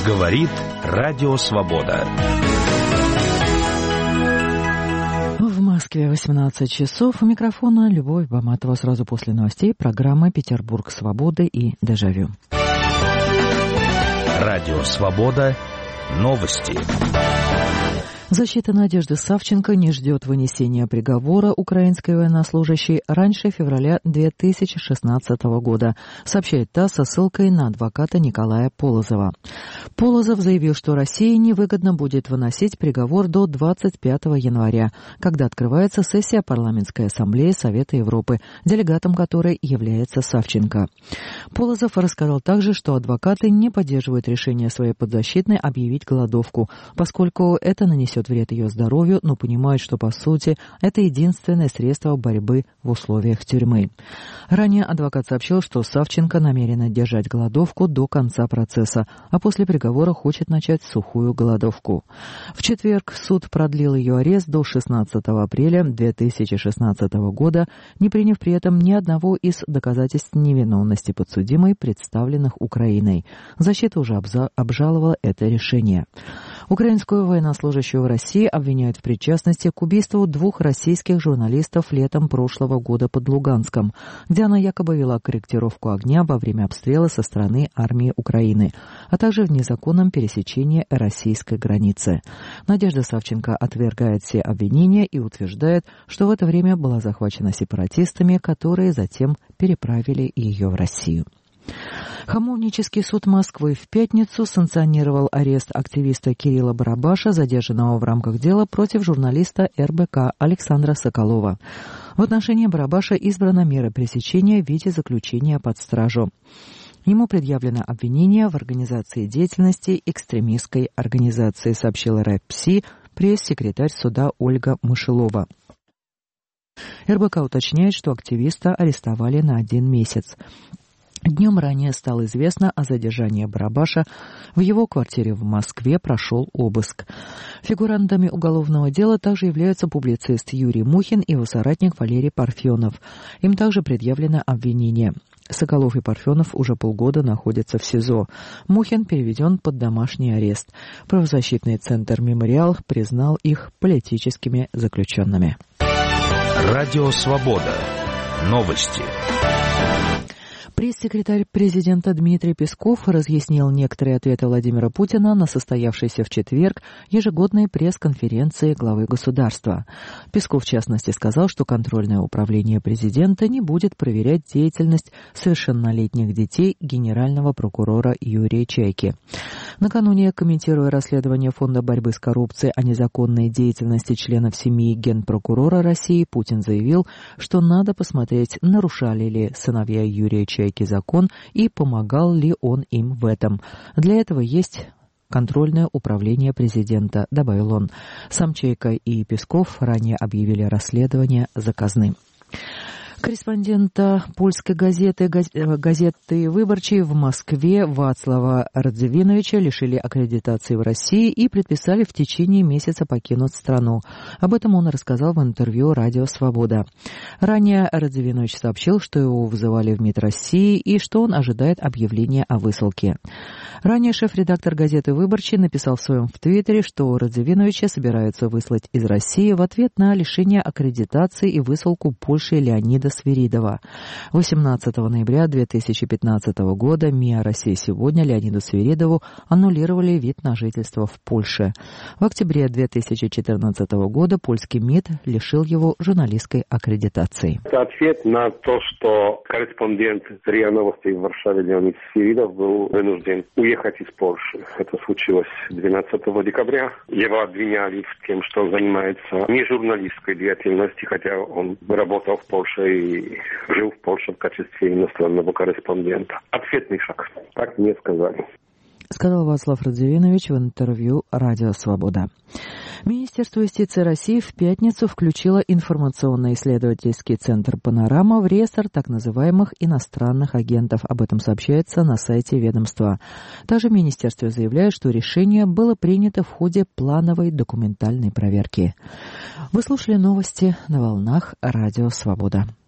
Говорит Радио Свобода. В Москве 18 часов. У микрофона Любовь Баматова. Сразу после новостей программы «Петербург свободы» и «Дежавю». Радио Свобода. Новости. Защита Надежды Савченко не ждет вынесения приговора украинской военнослужащей раньше февраля 2016 года, сообщает ТАСС со ссылкой на адвоката Николая Полозова. Полозов заявил, что России невыгодно будет выносить приговор до 25 января, когда открывается сессия Парламентской ассамблеи Совета Европы, делегатом которой является Савченко. Полозов рассказал также, что адвокаты не поддерживают решение своей подзащитной объявить голодовку, поскольку это нанесет вред ее здоровью, но понимают, что, по сути, это единственное средство борьбы в условиях тюрьмы. Ранее адвокат сообщил, что Савченко намерена держать голодовку до конца процесса, а после приговора хочет начать сухую голодовку. В четверг суд продлил ее арест до 16 апреля 2016 года, не приняв при этом ни одного из доказательств невиновности подсудимой, представленных Украиной. Защита уже обжаловала это решение. Украинскую военнослужащую в России обвиняют в причастности к убийству 2 российских журналистов летом прошлого года под Луганском, где она якобы вела корректировку огня во время обстрела со стороны армии Украины, а также в незаконном пересечении российской границы. Надежда Савченко отвергает все обвинения и утверждает, что в это время была захвачена сепаратистами, которые затем переправили ее в Россию. Хамовнический суд Москвы в пятницу санкционировал арест активиста Кирилла Барабаша, задержанного в рамках дела против журналиста РБК Александра Соколова. В отношении Барабаша избрана мера пресечения в виде заключения под стражу. Ему предъявлено обвинение в организации деятельности экстремистской организации, сообщила РАПСИ пресс-секретарь суда Ольга Мышелова. РБК уточняет, что активиста арестовали на 1 месяц. Днем ранее стало известно о задержании Барабаша. В его квартире в Москве прошел обыск. Фигурантами уголовного дела также являются публицист Юрий Мухин и его соратник Валерий Парфенов. Им также предъявлено обвинение. Соколов и Парфенов уже полгода находятся в СИЗО. Мухин переведен под домашний арест. Правозащитный центр «Мемориал» признал их политическими заключенными. Радио Свобода. Новости. Пресс-секретарь президента Дмитрий Песков разъяснил некоторые ответы Владимира Путина на состоявшейся в четверг ежегодной пресс-конференции главы государства. Песков, в частности, сказал, что контрольное управление президента не будет проверять деятельность совершеннолетних детей генерального прокурора Юрия Чайки. Накануне, комментируя расследование Фонда борьбы с коррупцией о незаконной деятельности членов семьи Генпрокурора России, Путин заявил, что надо посмотреть, нарушали ли сыновья Юрия Чайки закон и помогал ли он им в этом. Для этого есть контрольное управление президента, добавил он. Сам Чайка и Песков ранее объявили расследование заказным. Корреспондента польской газеты «Выборчий» в Москве Вацлава Радзивиновича лишили аккредитации в России и предписали в течение месяца покинуть страну. Об этом он рассказал в интервью «Радио Свобода». Ранее Радзивинович сообщил, что его вызывали в МИД России и что он ожидает объявления о высылке. Ранее шеф-редактор газеты «Выборчий» написал в своем Твиттере, что Радзивиновича собираются выслать из России в ответ на лишение аккредитации и высылку Польши Леонида Свиридова. 18 ноября 2015 года МИА «Россия сегодня» Леониду Свиридову аннулировали вид на жительство в Польше. В октябре 2014 года польский МИД лишил его журналистской аккредитации. Это ответ на то, что корреспондент РИА Новостей в Варшаве Леонид Свиридов был вынужден уехать из Польши. Это случилось 12 декабря. Его обвиняли в том, что он занимается не журналистской деятельностью, хотя он работал в Польше и жил в Польше в качестве иностранного корреспондента. Ответный шаг. Так мне сказали. Сказал Вацлав Радзивинович в интервью «Радио Свобода». Министерство юстиции России в пятницу включило информационно-исследовательский центр «Панорама» в реестр так называемых иностранных агентов. Об этом сообщается на сайте ведомства. Также министерство заявляет, что решение было принято в ходе плановой документальной проверки. Вы слушали новости на волнах «Радио Свобода».